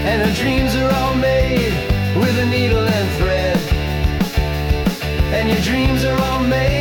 and her dreams are all made with a needle and thread. And your dreams are all made